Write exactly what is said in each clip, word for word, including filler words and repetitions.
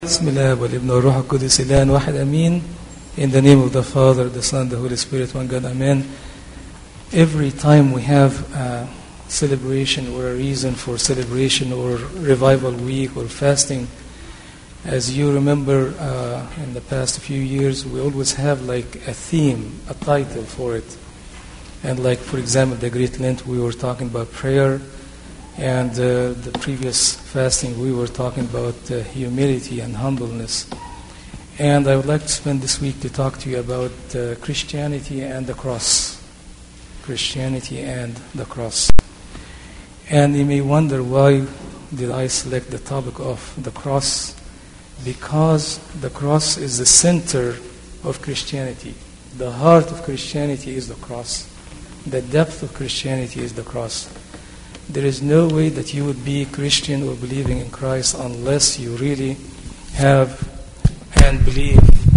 بسم الله والابن والروح القدس الآن واحد أمين. In the name of the Father, the Son, the Holy Spirit, one God, Amen. Every time we have a celebration or a reason for celebration or revival week or fasting, as you remember uh, in the past few years, we always have like a theme, a title for it. And like, for example, the Great Lent, we were talking about prayer. And uh, the previous fasting, we were talking about uh, humility and humbleness. And I would like to spend this week to talk to you about uh, Christianity and the cross. Christianity and the cross. And you may wonder, why did I select the topic of the cross? Because the cross is the center of Christianity. The heart of Christianity is the cross. The depth of Christianity is the cross. There is no way that you would be Christian or believing in Christ unless you really have and believe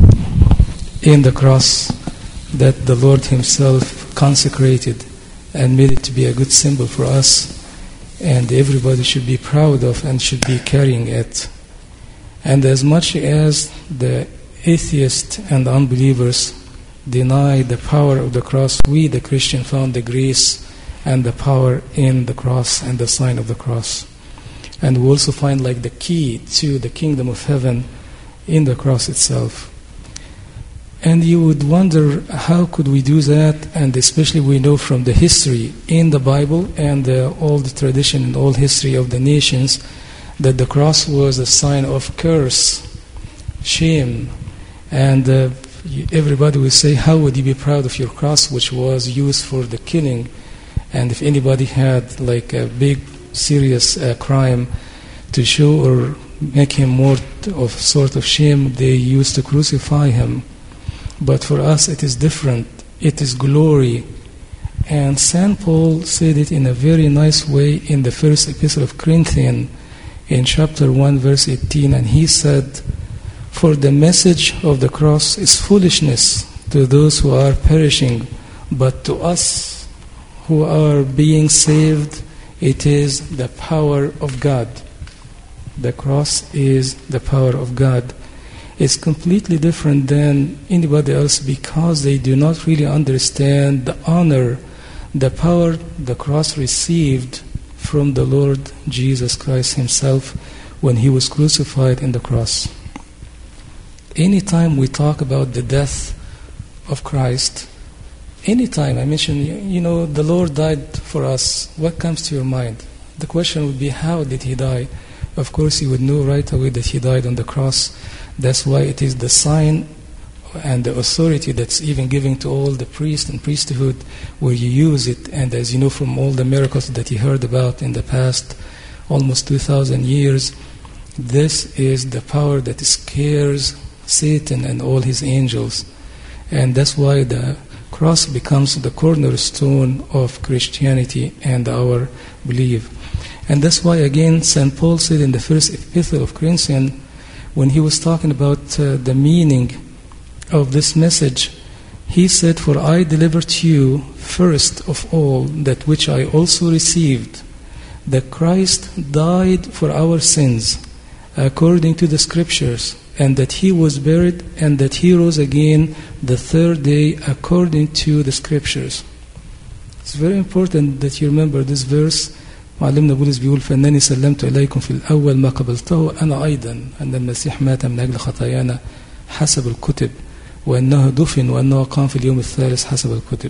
in the cross that the Lord Himself consecrated and made it to be a good symbol for us, and everybody should be proud of and should be carrying it. And as much as the atheists and unbelievers deny the power of the cross, we, the Christian, found the grace and the power in the cross and the sign of the cross. And we also find like the key to the kingdom of heaven in the cross itself. And you would wonder, how could we do that? And especially we know from the history in the Bible and uh, all the tradition and all history of the nations that the cross was a sign of curse, shame. And uh, everybody would say, how would you be proud of your cross, which was used for the killing? And if anybody had like a big, serious uh, crime to show or make him more of sort of shame, they used to crucify him. But for us it is different. It is glory. And Saint Paul said it in a very nice way in the first epistle of Corinthians in chapter one verse eighteen, and he said, "For the message of the cross is foolishness to those who are perishing, but to us who are being saved, it is the power of God." The cross is the power of God. It's completely different than anybody else because they do not really understand the honor, the power the cross received from the Lord Jesus Christ Himself when He was crucified in the cross. Anytime we talk about the death of Christ, anytime I mention, you know, the Lord died for us, what comes to your mind? The question would be, how did He die? Of course, you would know right away that He died on the cross. That's why it is the sign and the authority that's even given to all the priests and priesthood where you use it. And as you know from all the miracles that you heard about in the past almost two thousand years, this is the power that scares Satan and all his angels. And that's why the cross becomes the cornerstone of Christianity and our belief. And that's why, again, Saint Paul said in the first epistle of Corinthians, when he was talking about uh, the meaning of this message, he said, "For I delivered to you first of all that which I also received, that Christ died for our sins, according to the Scriptures, and that He was buried, and that He rose again the third day according to the Scriptures." It's very important that you remember this verse. معلمنا بولس بيقول فإنني سلمت إليكم في الأول ما قبلته أنا أيضا أن المسيح مات من أجل خطايانا حسب الكتب وأنه دفن وأنه قام في اليوم الثالث حسب الكتب.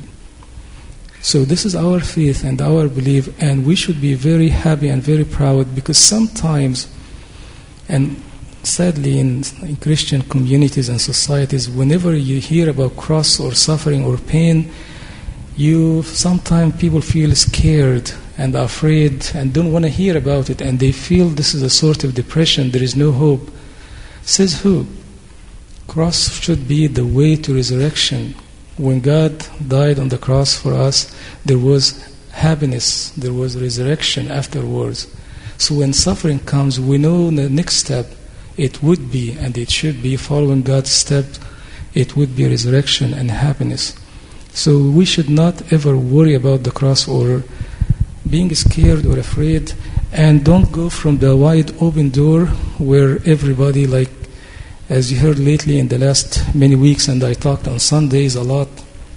So this is our faith and our belief, and we should be very happy and very proud, because sometimes, and sadly in, in Christian communities and societies, whenever you hear about cross or suffering or pain, you sometimes people feel scared and afraid and don't want to hear about it, and they feel this is a sort of depression, there is no hope. Says who? Cross should be the way to resurrection. When God died on the cross for us, there was happiness, there was resurrection afterwards. So when suffering comes, we know the next step, it would be, and it should be, following God's steps, it would be resurrection and happiness. So we should not ever worry about the cross or being scared or afraid, and don't go from the wide open door where everybody like As you heard lately in the last many weeks, and I talked on Sundays a lot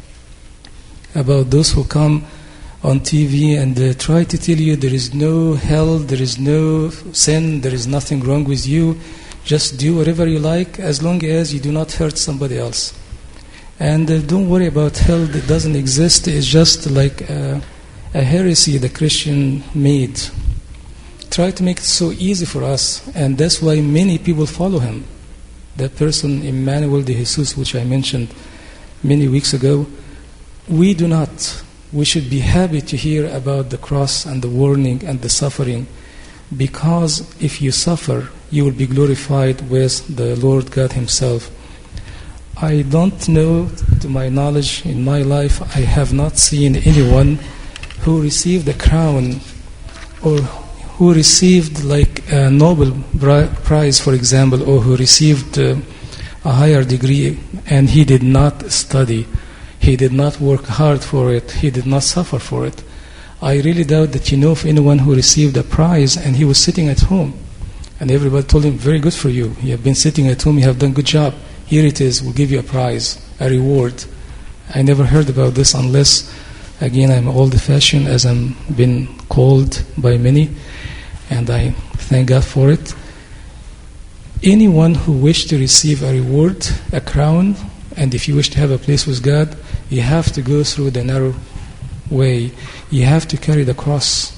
about those who come on T V and uh, try to tell you there is no hell, there is no sin, there is nothing wrong with you. Just do whatever you like as long as you do not hurt somebody else. And uh, don't worry about hell that doesn't exist. It's just like uh, a heresy the Christian made. Try to make it so easy for us, and that's why many people follow him. That person, Emmanuel de Jesus, which I mentioned many weeks ago, we do not. We should be happy to hear about the cross and the warning and the suffering, because if you suffer, you will be glorified with the Lord God himself. I don't know, to my knowledge, in my life, I have not seen anyone who received a crown or who received like a Nobel Prize, for example, or who received uh, a higher degree and he did not study, he did not work hard for it, he did not suffer for it. I really doubt that you know of anyone who received a prize and he was sitting at home and everybody told him, very good for you, you have been sitting at home, you have done a good job, here it is, we'll give you a prize, a reward. I never heard about this unless, again, I'm old-fashioned, as I'm been called by many, and I thank God for it. Anyone who wishes to receive a reward, a crown, and if you wish to have a place with God, you have to go through the narrow way. You have to carry the cross.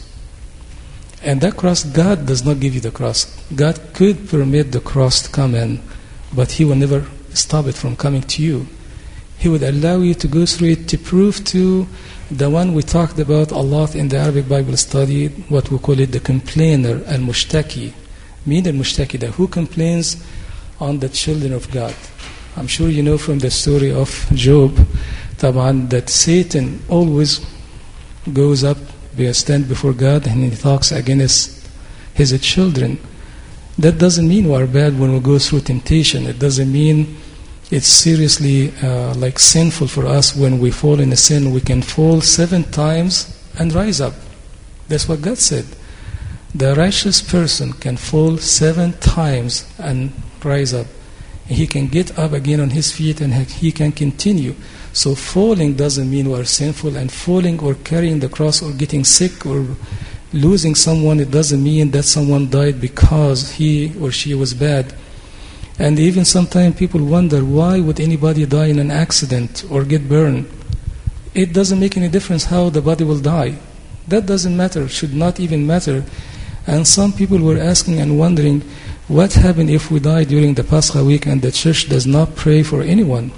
And that cross, God does not give you the cross. God could permit the cross to come in, but He will never stop it from coming to you. He would allow you to go through it to prove to the one we talked about a lot in the Arabic Bible study, what we call it the complainer, al-mushtaki. Mean al-mushtaki, the who complains on the children of God. I'm sure you know from the story of Job, Taban, that Satan always goes up, stand before God, and he talks against his children. That doesn't mean we are bad when we go through temptation. It doesn't mean it's seriously uh, like sinful for us when we fall in a sin. We can fall seven times and rise up. That's what God said. The righteous person can fall seven times and rise up. He can get up again on his feet and he can continue. So falling doesn't mean we are sinful, and falling or carrying the cross or getting sick or losing someone, it doesn't mean that someone died because he or she was bad. And even sometimes people wonder, why would anybody die in an accident or get burned? It doesn't make any difference how the body will die. That doesn't matter, should not even matter. And some people were asking and wondering, what happens if we die during the Pascha week and the church does not pray for anyone?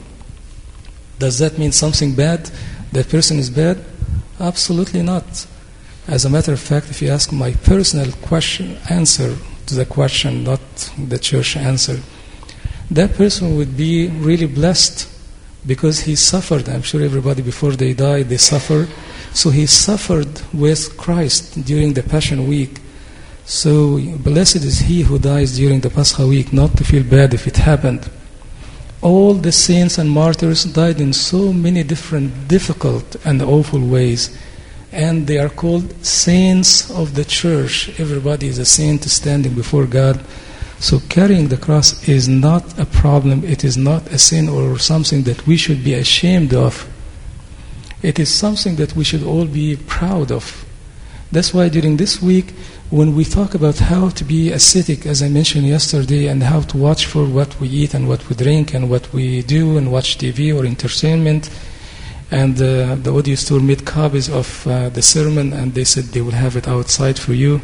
Does that mean something bad? That person is bad? Absolutely not. As a matter of fact, if you ask my personal question, answer to the question, not the church answer, that person would be really blessed because he suffered. I'm sure everybody before they die, they suffer. So he suffered with Christ during the Passion Week. So blessed is he who dies during the Pascha week, not to feel bad if it happened. All the saints and martyrs died in so many different difficult and awful ways. And they are called saints of the church. Everybody is a saint standing before God. So carrying the cross is not a problem. It is not a sin or something that we should be ashamed of. It is something that we should all be proud of. That's why during this week, when we talk about how to be ascetic, as I mentioned yesterday, and how to watch for what we eat and what we drink and what we do and watch T V or entertainment, and uh, the audio store made copies of uh, the sermon, and they said they will have it outside for you.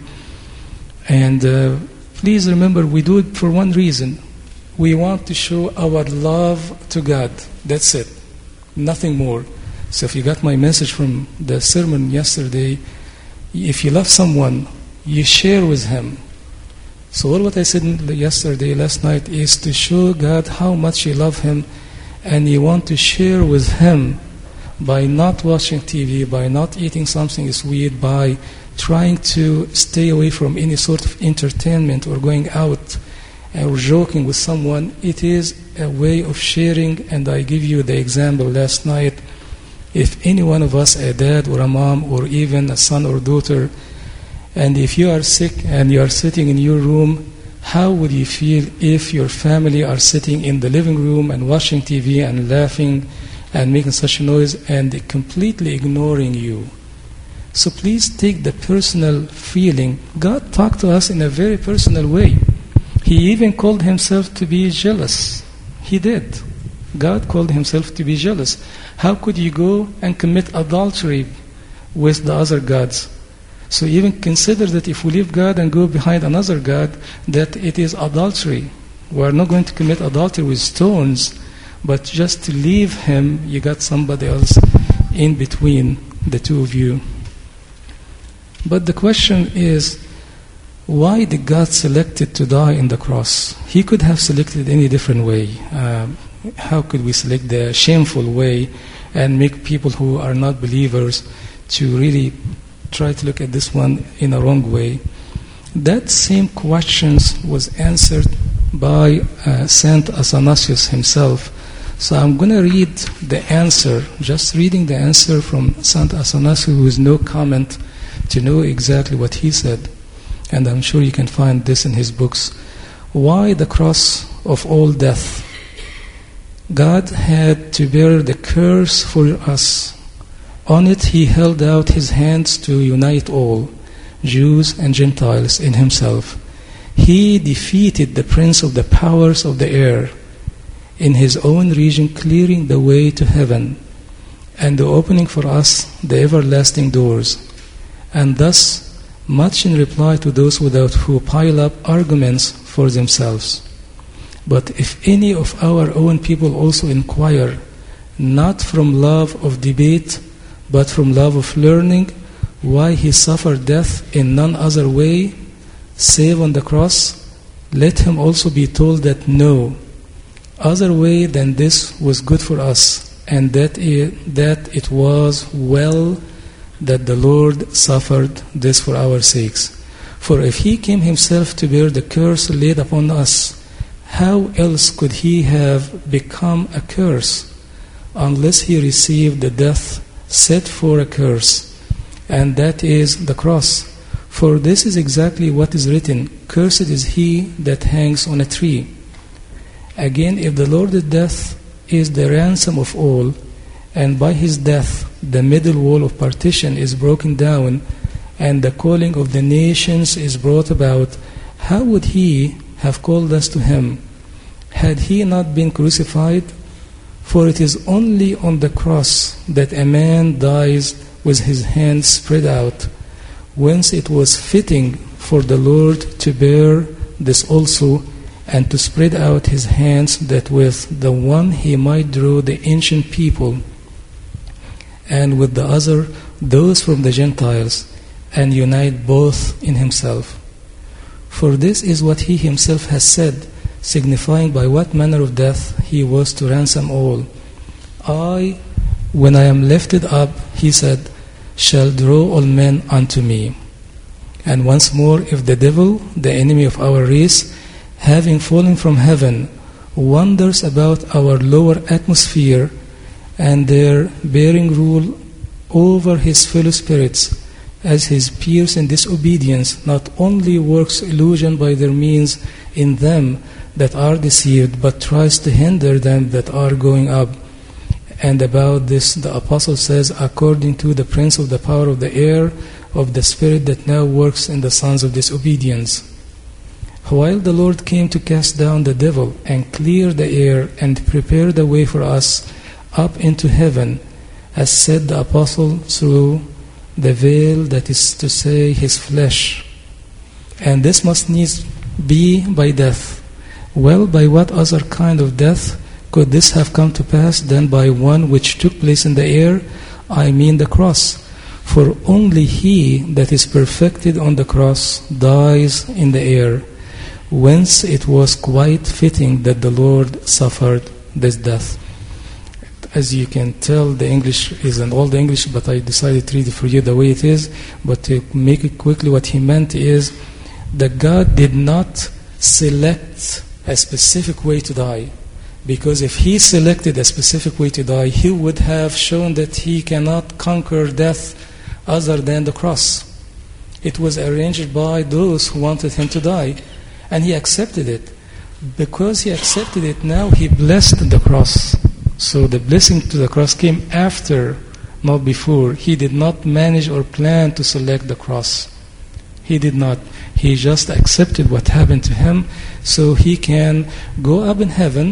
And uh, please remember, we do it for one reason. We want to show our love to God. That's it. Nothing more. So if you got my message from the sermon yesterday, if you love someone, you share with him. So all what I said yesterday, last night, is to show God how much you love him, and you want to share with him by not watching T V, by not eating something sweet, by trying to stay away from any sort of entertainment or going out or joking with someone. It is a way of sharing, and I give you the example last night. If any one of us, a dad or a mom or even a son or daughter, and if you are sick and you are sitting in your room, How would you feel if your family are sitting in the living room and watching T V and laughing and making such a noise and completely ignoring you? So please take the personal feeling. God talked to us in a very personal way. He even called himself to be jealous. He did. God called himself to be jealous. How could you go and commit adultery with the other gods? So even consider that if we leave God and go behind another God, that it is adultery. We are not going to commit adultery with stones, but just to leave him, you got somebody else in between the two of you. But the question is, why did God select it to die in the cross? He could have selected any different way. Uh, how could we select the shameful way and make people who are not believers to really try to look at this one in a wrong way? That same questions was answered by uh, Saint Athanasius himself. So I'm going to read the answer, just reading the answer from Saint Athanasius with no comment to know exactly what he said. And I'm sure you can find this in his books. Why the cross of all death? God had to bear the curse for us. On it he held out his hands to unite all, Jews and Gentiles, in himself. He defeated the prince of the powers of the air in his own region, clearing the way to heaven and opening for us the everlasting doors. And thus, much in reply to those without who pile up arguments for themselves. But if any of our own people also inquire, not from love of debate, but from love of learning, why he suffered death in none other way, save on the cross, let him also be told that no other way than this was good for us, and that it, that it was well that the Lord suffered this for our sakes. For if he came himself to bear the curse laid upon us, how else could he have become a curse, unless he received the death set for a curse, and that is the cross? For this is exactly what is written, cursed is he that hangs on a tree. Again, if the Lord's death is the ransom of all, and by his death the middle wall of partition is broken down, and the calling of the nations is brought about, how would he have called us to him, had he not been crucified? For it is only on the cross that a man dies with his hands spread out, whence it was fitting for the Lord to bear this also, and to spread out his hands, that with the one he might draw the ancient people, and with the other those from the Gentiles, and unite both in himself. For this is what he himself has said, signifying by what manner of death he was to ransom all. I, when I am lifted up, he said, shall draw all men unto me. And once more, if the devil, the enemy of our race, having fallen from heaven, wanders about our lower atmosphere, and there bearing rule over his fellow spirits, as his peers in disobedience, not only works illusion by their means in them that are deceived, but tries to hinder them that are going up. And about this the apostle says, according to the prince of the power of the air, of the spirit that now works in the sons of disobedience. While the Lord came to cast down the devil and clear the air and prepare the way for us up into heaven, as said the apostle, through the veil, that is to say, his flesh. And this must needs be by death. Well, by what other kind of death could this have come to pass than by one which took place in the air, I mean the cross? For only he that is perfected on the cross dies in the air, whence it was quite fitting that the Lord suffered this death. As you can tell, the English is an old English, but I decided to read it for you the way it is. But to make it quickly, what he meant is that God did not select a specific way to die. Because if he selected a specific way to die, he would have shown that he cannot conquer death other than the cross. It was arranged by those who wanted him to die. And he accepted it. Because he accepted it, now he blessed the cross. So the blessing to the cross came after, not before. He did not manage or plan to select the cross. He did not. He just accepted what happened to him so he can go up in heaven,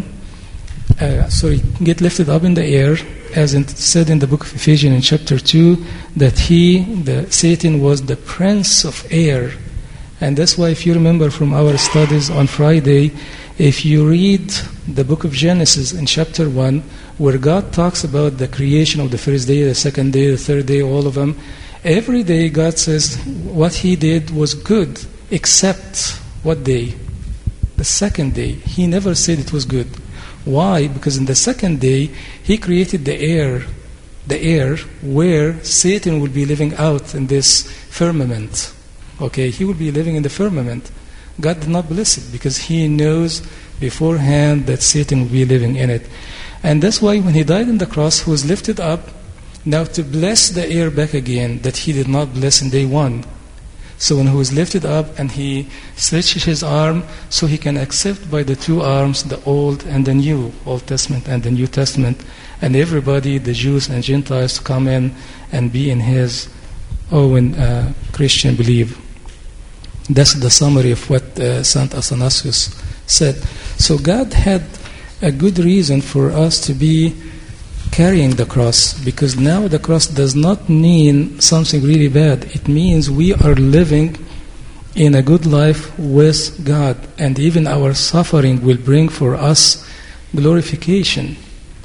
uh, sorry, get lifted up in the air, as it said in the book of Ephesians in chapter two, that he, the Satan, was the prince of air. And that's why, if you remember from our studies on Friday, if you read the book of Genesis in chapter one, where God talks about the creation of the first day, the second day, the third day, all of them, every day God says what he did was good, except what day? The second day. He never said it was good. Why? Because in the second day, he created the air, the air where Satan will be living out in this firmament. Okay, he will be living in the firmament. God did not bless it because he knows beforehand that Satan will be living in it. And that's why when he died on the cross, he was lifted up now to bless the air back again that he did not bless in day one. So when he was lifted up and he stretched his arm so he can accept by the two arms the Old and the New, Old Testament and the New Testament, and everybody, the Jews and Gentiles, to come in and be in his own uh, Christian belief. That's the summary of what uh, Saint Athanasius said. So God had a good reason for us to be carrying the cross, because now the cross does not mean something really bad. It means we are living in a good life with God, and even our suffering will bring for us glorification.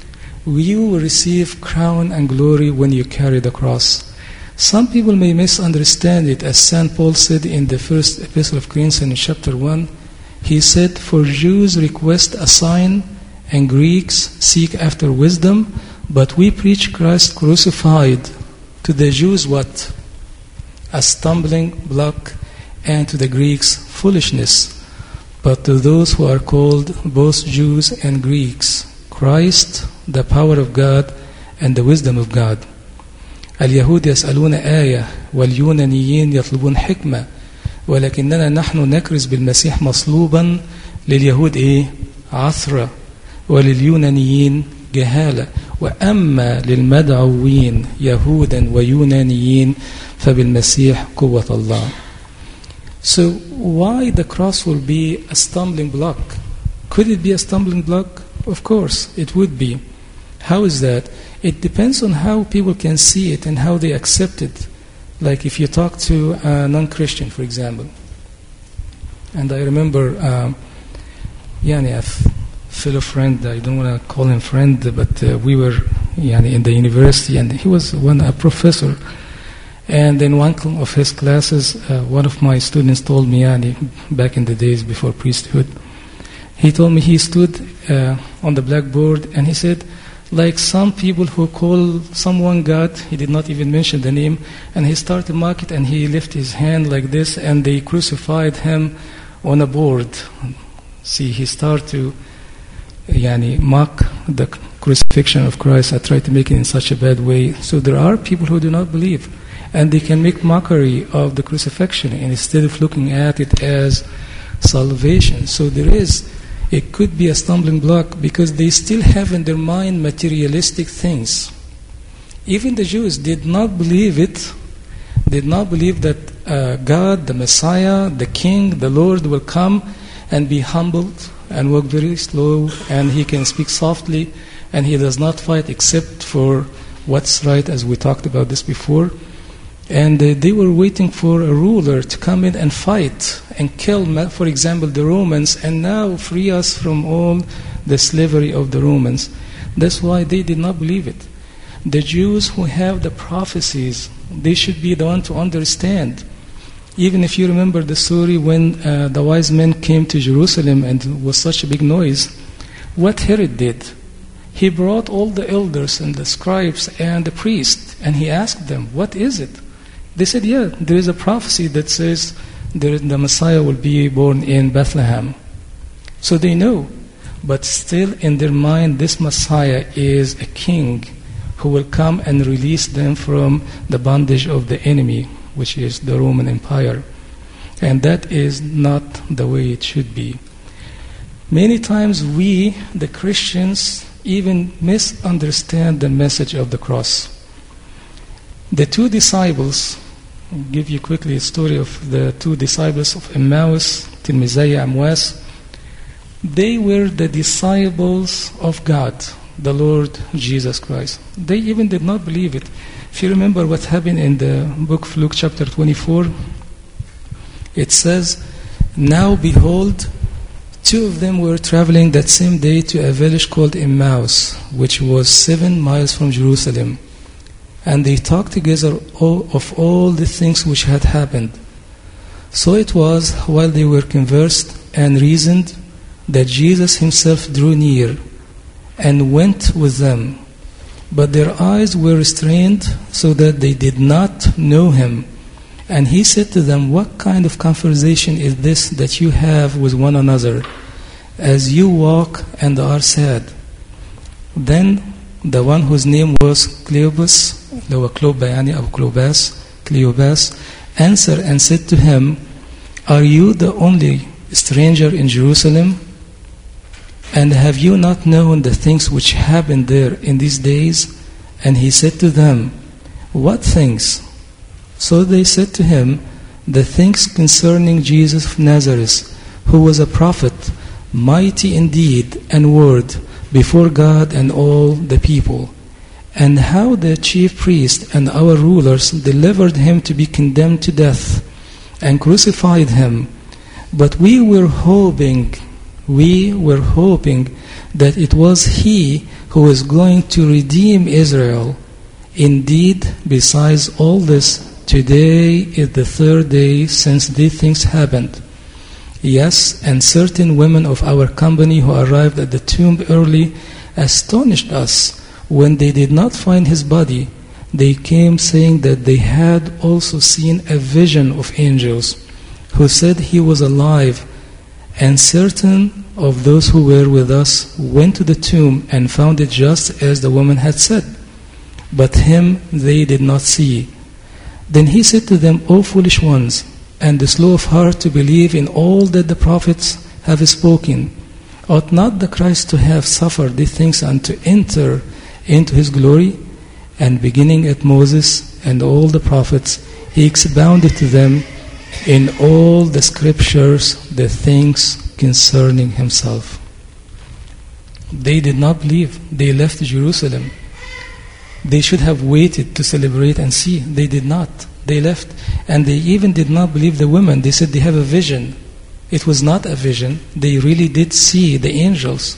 You will receive crown and glory when you carry the cross. Some people may misunderstand it, as Saint Paul said in the first epistle of Corinthians in chapter one. He said, "For Jews request a sign, and Greeks seek after wisdom, but we preach Christ crucified. To the Jews what? A stumbling block, and to the Greeks foolishness. But to those who are called, both Jews and Greeks, Christ, the power of God and the wisdom of God. اليهود يسألون آية واليونانيين يطلبون حكمة ولكننا نحن نكرز بالمسيح مصلوبا لليهود إيه؟ عثرة ولليونانيين جهالة وأما للمدعوين يهودا ويونانيين فبالمسيح قوة الله." So why the cross will be a stumbling block? Could it be a stumbling block? Of course, it would be. How is that? It depends on how people can see it and how they accept it. Like if you talk to a non-Christian, for example. And I remember, um, yani a fellow friend, I don't want to call him friend, but uh, we were yani, in the university, and he was one a professor. And in one of his classes, uh, one of my students told me, yani, back in the days before priesthood, he told me he stood uh, on the blackboard and he said, like some people who call someone God, he did not even mention the name, and he started to mock it and he lifted his hand like this and they crucified him on a board. See, he started to yani, mock the crucifixion of Christ. I tried to make it in such a bad way. So there are people who do not believe, and they can make mockery of the crucifixion and instead of looking at it as salvation. So there is, it could be a stumbling block because they still have in their mind materialistic things. Even the Jews did not believe it, did not believe that uh, God, the Messiah, the King, the Lord will come and be humbled and walk very slow, and he can speak softly, and he does not fight except for what's right, as we talked about this before. And uh, they were waiting for a ruler to come in and fight and kill, for example, the Romans, and now free us from all the slavery of the Romans. That's why they did not believe it. The Jews who have the prophecies, they should be the one to understand. Even if you remember the story when uh, the wise men came to Jerusalem and it was such a big noise, what Herod did, he brought all the elders and the scribes and the priests, and he asked them, what is it? They said, yeah, there is a prophecy that says there, the Messiah will be born in Bethlehem. So they know, but still in their mind, this Messiah is a king who will come and release them from the bondage of the enemy, which is the Roman Empire. And that is not the way it should be. Many times we, the Christians, even misunderstand the message of the cross. The two disciples, I'll give you quickly a story of the two disciples of Emmaus, Tilmizay Amwas. They were the disciples of God, the Lord Jesus Christ. They even did not believe it. If you remember what happened in the book of Luke chapter twenty-four, it says, "Now behold, two of them were traveling that same day to a village called Emmaus, which was seven miles from Jerusalem. And they talked together of all the things which had happened. So it was, while they were conversed and reasoned, that Jesus himself drew near and went with them. But their eyes were restrained so that they did not know him. And he said to them, 'What kind of conversation is this that you have with one another, as you walk and are sad?' Then the one whose name was Cleopas, Cleopas, Cleopas, answered and said to him, 'Are you the only stranger in Jerusalem? And have you not known the things which happened there in these days?' And he said to them, 'What things?' So they said to him, 'The things concerning Jesus of Nazareth, who was a prophet, mighty in deed and word before God and all the people, and how the chief priests and our rulers delivered him to be condemned to death and crucified him. But we were hoping, we were hoping that it was he who was going to redeem Israel. Indeed, besides all this, today is the third day since these things happened. Yes, and certain women of our company who arrived at the tomb early astonished us when they did not find his body. They came saying that they had also seen a vision of angels who said he was alive. And certain of those who were with us went to the tomb and found it just as the woman had said, but him they did not see. Then he said to them, 'O foolish ones, and slow of heart to believe in all that the prophets have spoken. Ought not the Christ to have suffered these things and to enter into his glory?' And beginning at Moses and all the prophets, he expounded to them in all the scriptures the things concerning himself." They did not believe. They left Jerusalem. They should have waited to celebrate and see. They did not. They left. And they even did not believe the women. They said they have a vision. It was not a vision. They really did see the angels.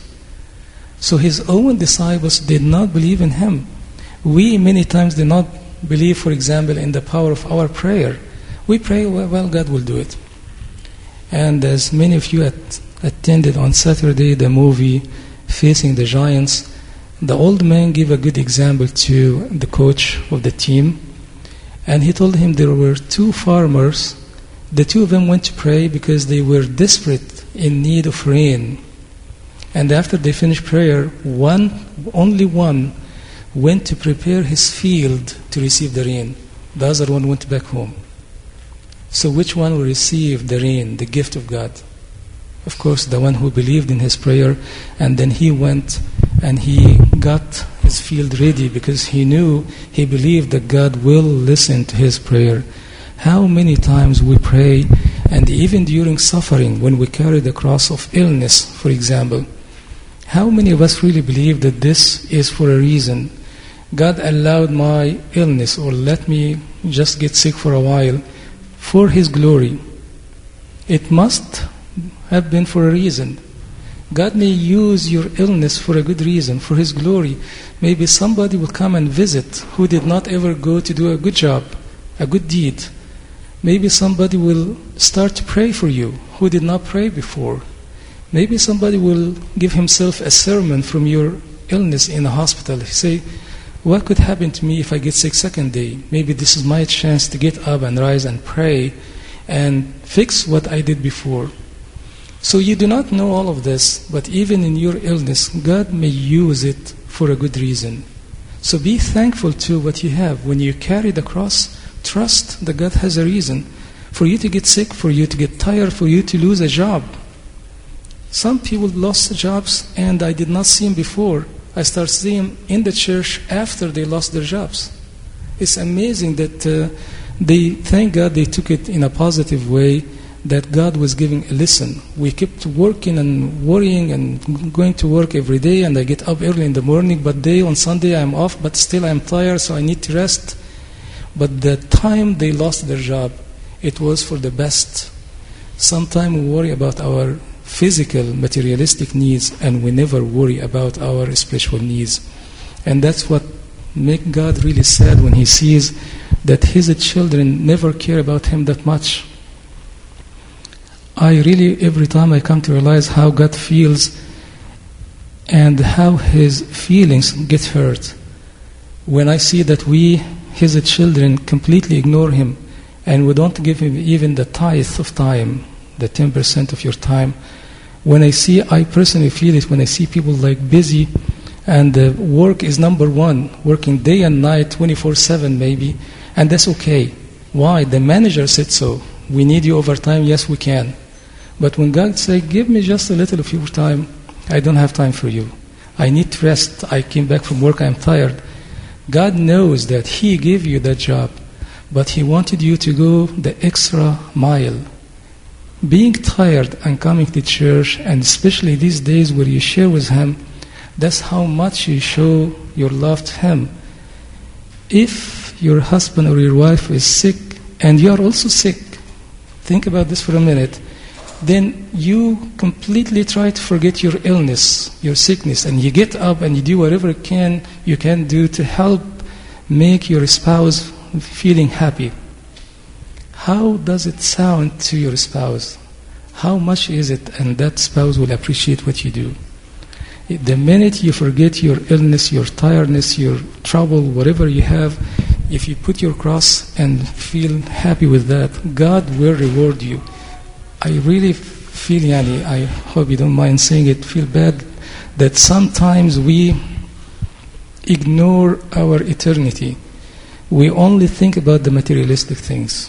So his own disciples did not believe in him. We many times did not believe, for example, in the power of our prayer. We pray, well, well God will do it. And as many of you at, attended on Saturday the movie Facing the Giants, the old man gave a good example to the coach of the team. And he told him there were two farmers. The two of them went to pray because they were desperate in need of rain. And after they finished prayer, one, only one, went to prepare his field to receive the rain. The other one went back home. So which one will receive the rain, the gift of God? Of course, the one who believed in his prayer, and then he went and he got his field ready because he knew, he believed that God will listen to his prayer. How many times we pray, and even during suffering, when we carry the cross of illness, for example, how many of us really believe that this is for a reason? God allowed my illness, or let me just get sick for a while, for his glory. It must have been for a reason. God may use your illness for a good reason, for his glory. Maybe somebody will come and visit who did not ever go to do a good job, a good deed. Maybe somebody will start to pray for you who did not pray before. Maybe somebody will give himself a sermon from your illness in a hospital. He say, what could happen to me if I get sick second day? Maybe this is my chance to get up and rise and pray and fix what I did before. So you do not know all of this, but even in your illness, God may use it for a good reason. So be thankful to what you have. When you carry the cross, trust that God has a reason. for you to get sick, for you to get tired, for you to lose a job. Some people lost jobs and I did not see them before. I started seeing them in the church after they lost their jobs. It's amazing that uh, they, thank God they took it in a positive way, that God was giving a lesson. We kept working and worrying and going to work every day, and I get up early in the morning, but day on Sunday I'm off, but still I'm tired, so I need to rest. But the time they lost their job, it was for the best. Sometimes we worry about our physical, materialistic needs, and we never worry about our spiritual needs. And that's what makes God really sad when He sees that His children never care about Him that much. I really, every time I come to realize how God feels and how His feelings get hurt, when I see that we, His children, completely ignore Him and we don't give Him even the tithe of time, the ten percent of your time. When I see, I personally feel it when I see people like busy and uh, work is number one, working day and night, twenty-four seven maybe, and that's okay. Why? The manager said so. We need you overtime, yes we can. But when God says, give me just a little of your time, I don't have time for you. I need rest. I came back from work, I'm tired. God knows that He gave you that job, but He wanted you to go the extra mile. Being tired and coming to church, and especially these days where you share with Him, that's how much you show your love to Him. If your husband or your wife is sick, and you are also sick, think about this for a minute, then you completely try to forget your illness, your sickness, and you get up and you do whatever you can, you can do to help make your spouse feeling happy. How does it sound to your spouse? How much is it, and that spouse will appreciate what you do? The minute you forget your illness, your tiredness, your trouble, whatever you have, if you put your cross and feel happy with that, God will reward you. I really feel, Yani, I hope you don't mind saying it, feel bad that sometimes we ignore our eternity. We only think about the materialistic things.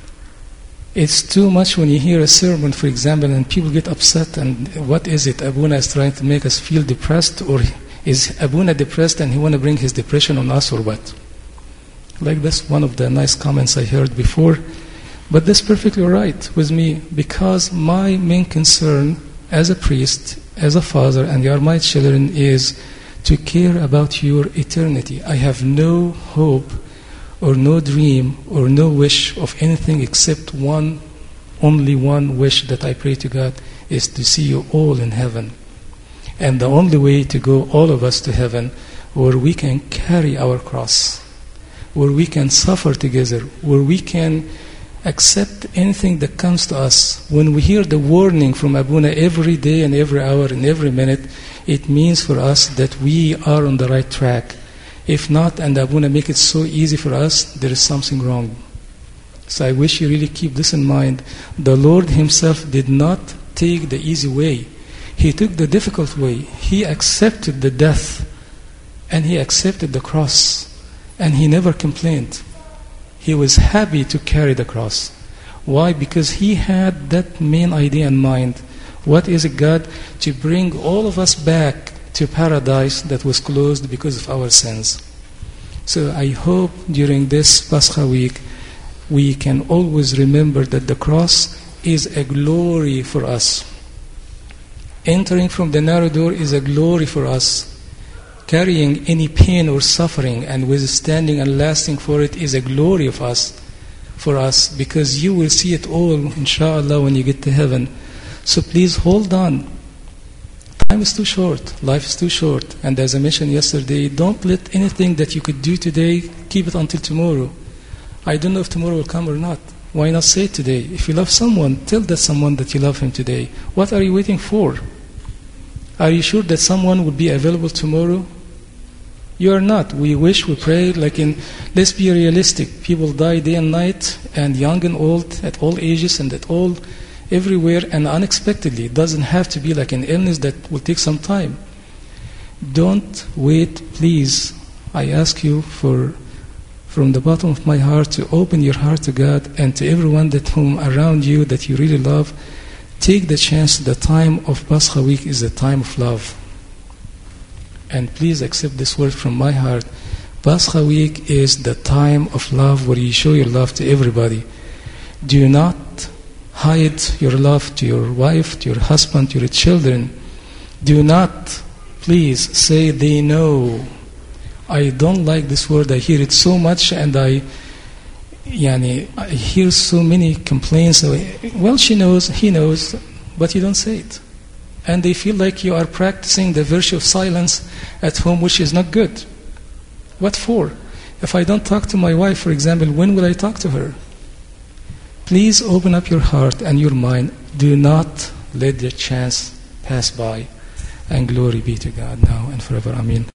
It's too much when you hear a sermon, for example, and people get upset, and what is it? Abuna is trying to make us feel depressed, or is Abuna depressed and he want to bring his depression on us, or what? Like that's one of the nice comments I heard before. But that's perfectly right with me, because my main concern as a priest, as a father, and you are my children, is to care about your eternity. I have no hope or no dream or no wish of anything except one, only one wish that I pray to God, is to see you all in heaven. And the only way to go, all of us, to heaven, where we can carry our cross, where we can suffer together, where we can accept anything that comes to us. When we hear the warning from Abuna every day and every hour and every minute, it means for us that we are on the right track. If not, and Abuna make it so easy for us, there is something wrong. So I wish you really keep this in mind. The Lord Himself did not take the easy way. He took the difficult way. He accepted the death, and He accepted the cross, and He never complained. He was happy to carry the cross. Why? Because He had that main idea in mind. What is it, God? To bring all of us back to paradise that was closed because of our sins. So I hope during this Pascha week we can always remember that the cross is a glory for us. Entering from the narrow door is a glory for us. Carrying any pain or suffering and withstanding and lasting for it is a glory of us, for us, because you will see it all, inshallah, when you get to heaven. So please hold on. Time is too short. Life is too short. And as I mentioned yesterday, don't let anything that you could do today, keep it until tomorrow. I don't know if tomorrow will come or not. Why not say it today? If you love someone, tell that someone that you love him today. What are you waiting for? Are you sure that someone will be available tomorrow? You are not. We wish, we pray, like in, let's be realistic. People die day and night, and young and old, at all ages and at all, everywhere, and unexpectedly. It doesn't have to be like an illness that will take some time. Don't wait, please. I ask you for from the bottom of my heart to open your heart to God and to everyone that whom around you that you really love. Take the chance. The time of Pascha week is a time of love. And please accept this word from my heart. Pascha week is the time of love where you show your love to everybody. Do not hide your love to your wife, to your husband, to your children. Do not, please, say they know. I don't like this word. I hear it so much, and I, yani, I hear so many complaints. Well, she knows, he knows, but you don't say it. And they feel like you are practicing the virtue of silence at home, which is not good. What for? If I don't talk to my wife, for example, when will I talk to her? Please open up your heart and your mind. Do not let the chance pass by. And glory be to God now and forever. Amen.